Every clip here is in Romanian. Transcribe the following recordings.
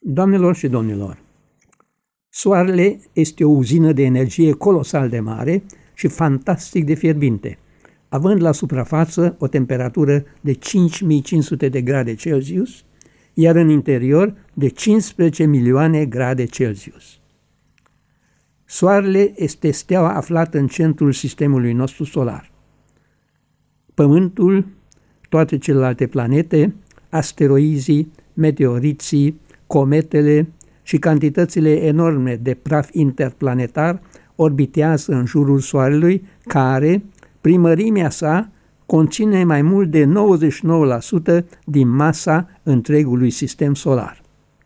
Doamnelor și domnilor, Soarele este o uzină de energie colosal de mare și fantastic de fierbinte, având la suprafață o temperatură de 5500 de grade Celsius, iar în interior de 15 milioane grade Celsius. Soarele este steaua aflată în centrul sistemului nostru solar. Pământul, toate celelalte planete, asteroizii, meteoriții, cometele și cantitățile enorme de praf interplanetar orbitează în jurul Soarelui, care, prin mărimea sa, conține mai mult de 99% din masa întregului sistem solar.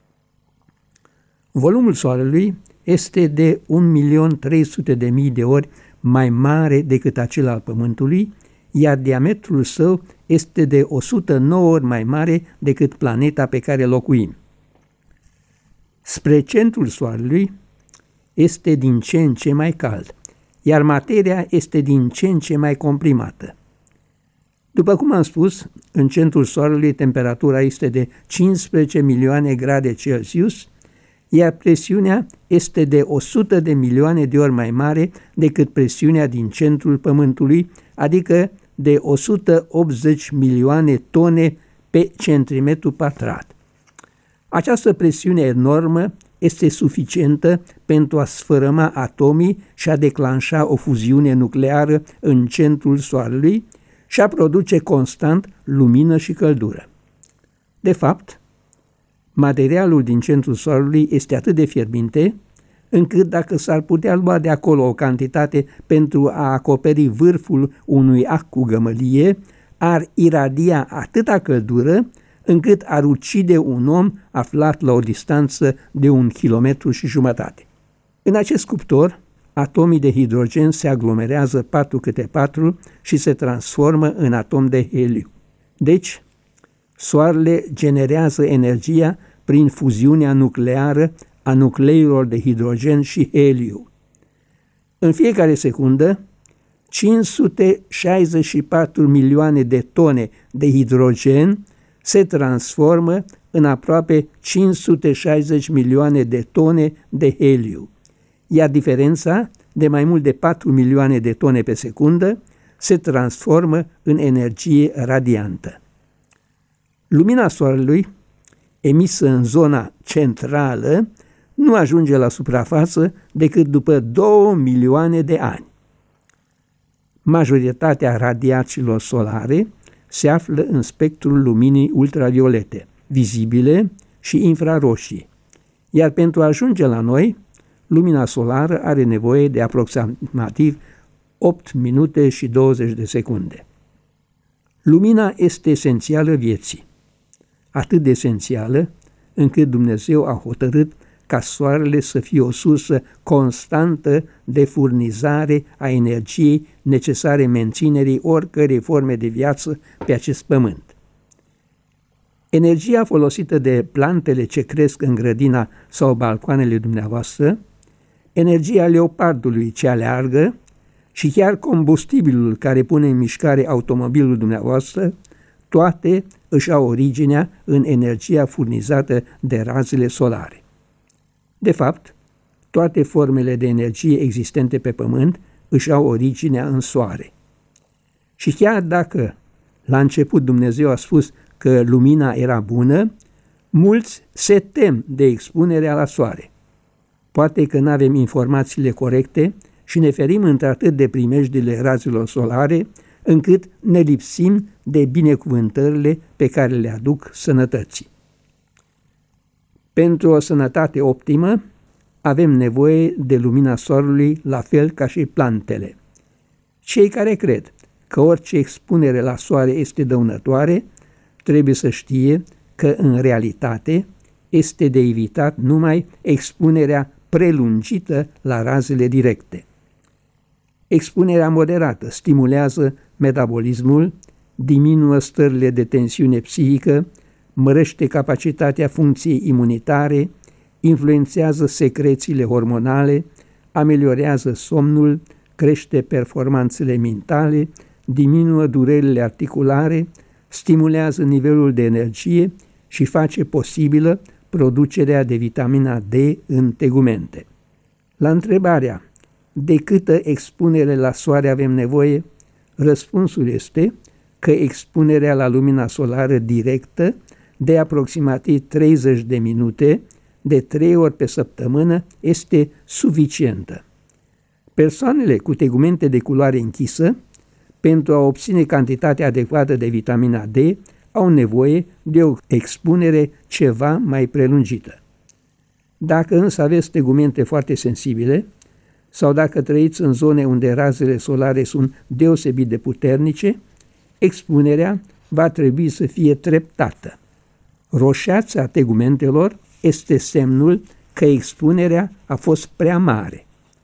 Volumul Soarelui este de 1.300.000 de ori mai mare decât acela al Pământului, iar diametrul său este de 109 ori mai mare decât planeta pe care locuim. Spre centrul Soarelui este din ce în ce mai cald, iar materia este din ce în ce mai comprimată. După cum am spus, în centrul Soarelui temperatura este de 15 milioane grade Celsius, iar presiunea este de 100 de milioane de ori mai mare decât presiunea din centrul Pământului, adică de 180 milioane tone pe centimetru pătrat. Această presiune enormă este suficientă pentru a sfărâma atomii și a declanșa o fuziune nucleară în centrul Soarelui și a produce constant lumină și căldură. De fapt, materialul din centrul Soarelui este atât de fierbinte, încât dacă s-ar putea lua de acolo o cantitate pentru a acoperi vârful unui ac cu gămălie, ar iradia atâta căldură încât ar ucide un om aflat la o distanță de 1,5 km. În acest cuptor, atomii de hidrogen se aglomerează 4 câte 4 și se transformă în atom de heliu. Deci, Soarele generează energia prin fuziunea nucleară a nucleiilor de hidrogen și heliu. În fiecare secundă, 564 milioane de tone de hidrogen se transformă în aproape 560 milioane de tone de heliu, iar diferența de mai mult de 4 milioane de tone pe secundă se transformă în energie radiantă. Lumina Soarelui, emisă în zona centrală, nu ajunge la suprafață decât după 2 milioane de ani. Majoritatea radiațiilor solare se află în spectrul luminii ultraviolete, vizibile și infraroșii, iar pentru a ajunge la noi, lumina solară are nevoie de aproximativ 8 minute și 20 de secunde. Lumina este esențială vieții, atât de esențială încât Dumnezeu a hotărât ca Soarele să fie o sursă constantă de furnizare a energiei necesare menținerii oricărei forme de viață pe acest pământ. Energia folosită de plantele ce cresc în grădina sau balcoanele dumneavoastră, energia leopardului ce aleargă și chiar combustibilul care pune în mișcare automobilul dumneavoastră, toate își au originea în energia furnizată de razele solare. De fapt, toate formele de energie existente pe Pământ își au originea în Soare. Și chiar dacă la început Dumnezeu a spus că lumina era bună, mulți se tem de expunerea la Soare. Poate că nu avem informațiile corecte și ne ferim într-atât de primejdile razelor solare, încât ne lipsim de binecuvântările pe care le aduc sănătății. Pentru o sănătate optimă, avem nevoie de lumina Soarelui la fel ca și plantele. Cei care cred că orice expunere la Soare este dăunătoare, trebuie să știe că, în realitate, este de evitat numai expunerea prelungită la razele directe. Expunerea moderată stimulează metabolismul, diminuă stările de tensiune psihică, mărește capacitatea funcției imunitare, influențează secrețiile hormonale, ameliorează somnul, crește performanțele mentale, diminuă durerile articulare, stimulează nivelul de energie și face posibilă producerea de vitamina D în tegumente. La întrebarea de câtă expunere la soare avem nevoie, răspunsul este că expunerea la lumina solară directă de aproximativ 30 de minute, de 3 ori pe săptămână, este suficientă. Persoanele cu tegumente de culoare închisă, pentru a obține cantitatea adecvată de vitamina D, au nevoie de o expunere ceva mai prelungită. Dacă însă aveți tegumente foarte sensibile sau dacă trăiți în zone unde razele solare sunt deosebit de puternice, expunerea va trebui să fie treptată. Roșeața tegumentelor este semnul că expunerea a fost prea mare.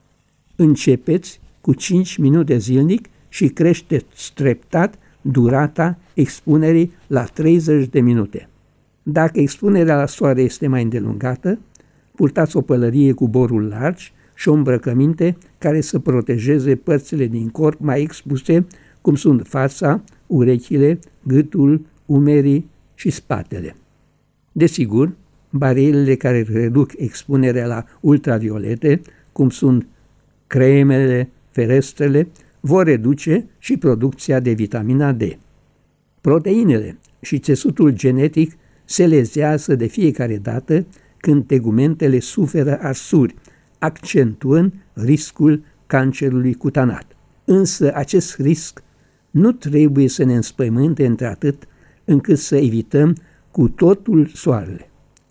Începeți cu 5 minute zilnic și creșteți treptat durata expunerii la 30 de minute. Dacă expunerea la soare este mai îndelungată, purtați o pălărie cu borul largi și o îmbrăcăminte care să protejeze părțile din corp mai expuse, cum sunt fața, urechile, gâtul, umerii și spatele. Desigur, barierele care reduc expunerea la ultraviolete, cum sunt cremele, ferestrele, vor reduce și producția de vitamina D. Proteinele și țesutul genetic se lezează de fiecare dată când tegumentele suferă arsuri, accentuând riscul cancerului cutanat. Însă acest risc nu trebuie să ne înspăimânte într-atât încât să evităm cu totul soarele.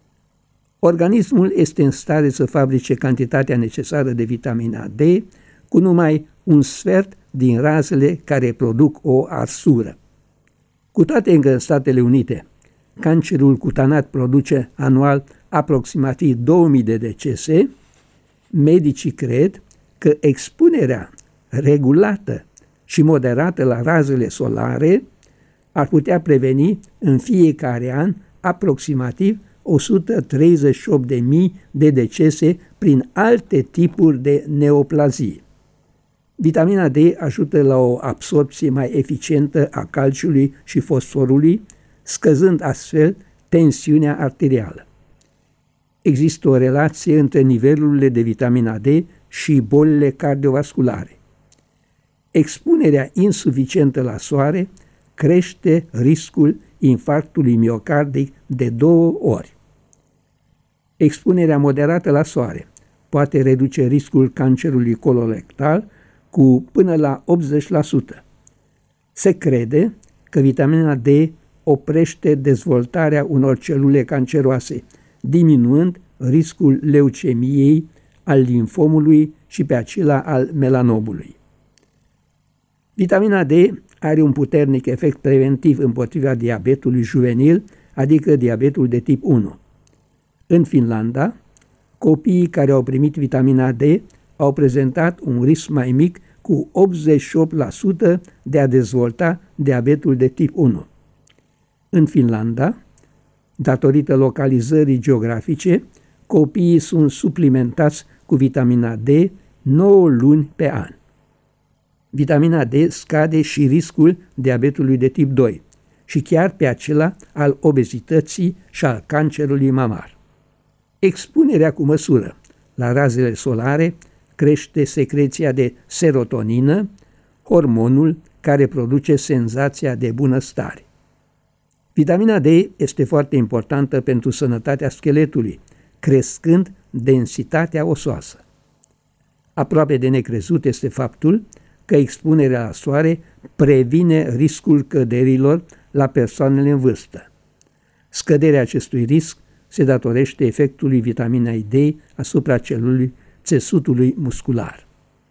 Organismul este în stare să fabrice cantitatea necesară de vitamina D cu numai un sfert din razele care produc o arsură. Cu toate că în Statele Unite cancerul cutanat produce anual aproximativ 2000 de decese, medicii cred că expunerea regulată și moderată la razele solare ar putea preveni în fiecare an aproximativ 138.000 de decese prin alte tipuri de neoplazie. Vitamina D ajută la o absorbție mai eficientă a calciului și fosforului, scăzând astfel tensiunea arterială. Există o relație între nivelurile de vitamina D și bolile cardiovasculare. Expunerea insuficientă la soare crește riscul infarctului miocardic de 2 ori. Expunerea moderată la soare poate reduce riscul cancerului colorectal cu până la 80%. Se crede că vitamina D oprește dezvoltarea unor celule canceroase, diminuând riscul leucemiei, al limfomului și pe acela al melanomului. Vitamina D are un puternic efect preventiv împotriva diabetului juvenil, adică diabetul de tip 1. În Finlanda, copiii care au primit vitamina D au prezentat un risc mai mic cu 88% de a dezvolta diabetul de tip 1. În Finlanda, datorită localizării geografice, copiii sunt suplimentați cu vitamina D 9 luni pe an. Vitamina D scade și riscul diabetului de tip 2 și chiar pe acela al obezității și al cancerului mamar. Expunerea cu măsură la razele solare crește secreția de serotonină, hormonul care produce senzația de bunăstare. Vitamina D este foarte importantă pentru sănătatea scheletului, crescând densitatea osoasă. Aproape de necrezut este faptul că expunerea la soare previne riscul căderilor la persoanele în vârstă. Scăderea acestui risc se datorește efectului vitaminei D asupra celulei țesutului muscular.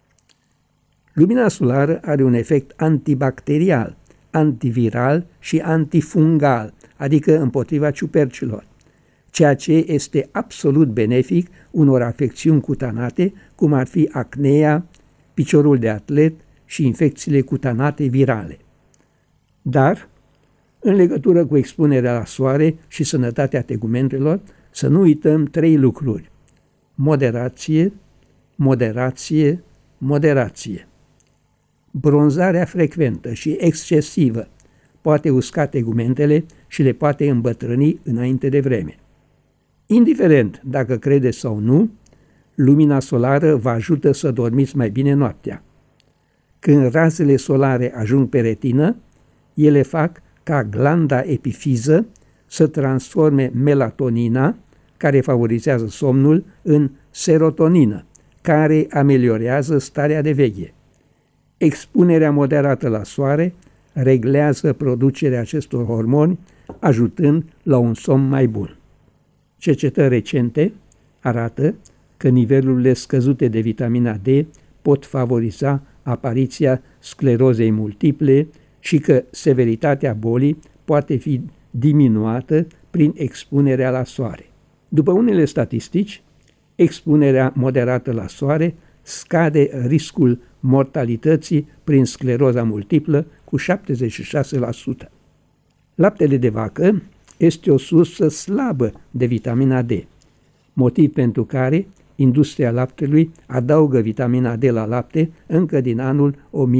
Lumina solară are un efect antibacterial, antiviral și antifungal, adică împotriva ciupercilor, ceea ce este absolut benefic unor afecțiuni cutanate, cum ar fi acnea, piciorul de atlet și infecțiile cutanate virale. Dar, în legătură cu expunerea la soare și sănătatea tegumentelor, să nu uităm 3 lucruri: moderație, moderație, moderație. Bronzarea frecventă și excesivă poate usca tegumentele și le poate îmbătrâni înainte de vreme. Indiferent dacă credeți sau nu, lumina solară vă ajută să dormiți mai bine noaptea. Când razele solare ajung pe retină, ele fac ca glanda epifiză să transforme melatonina, care favorizează somnul, în serotonină, care ameliorează starea de veche. Expunerea moderată la soare reglează producerea acestor hormoni, ajutând la un somn mai bun. Cercetări recente arată că nivelurile scăzute de vitamina D pot favoriza apariția sclerozei multiple și că severitatea bolii poate fi diminuată prin expunerea la soare. După unele statistici, expunerea moderată la soare scade riscul mortalității prin scleroza multiplă cu 76%. Laptele de vacă este o sursă slabă de vitamina D, motiv pentru care industria laptelui adaugă vitamina D la lapte încă din anul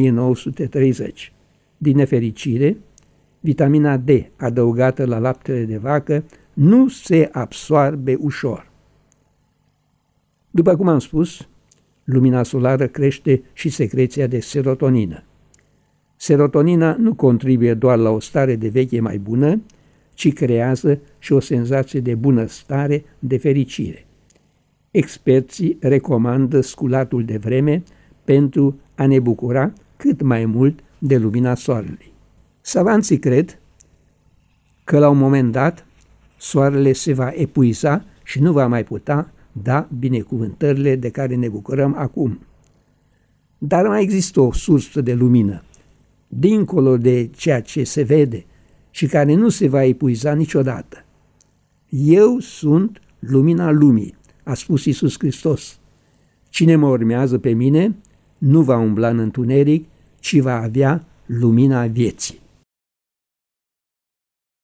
1930. Din nefericire, vitamina D adăugată la laptele de vacă nu se absorbe ușor. După cum am spus, lumina solară crește și secreția de serotonină. Serotonina nu contribuie doar la o stare de veche mai bună, ci creează și o senzație de bunăstare, de fericire. Experții recomandă sculatul de vreme pentru a ne bucura cât mai mult de lumina soarelui. Savanții cred că la un moment dat soarele se va epuiza și nu va mai putea da binecuvântările de care ne bucurăm acum. Dar mai există o sursă de lumină, dincolo de ceea ce se vede și care nu se va epuiza niciodată. Eu sunt lumina lumii, a spus Iisus Hristos. Cine mă urmează pe mine nu va umbla în întuneric, ci va avea lumina vieții.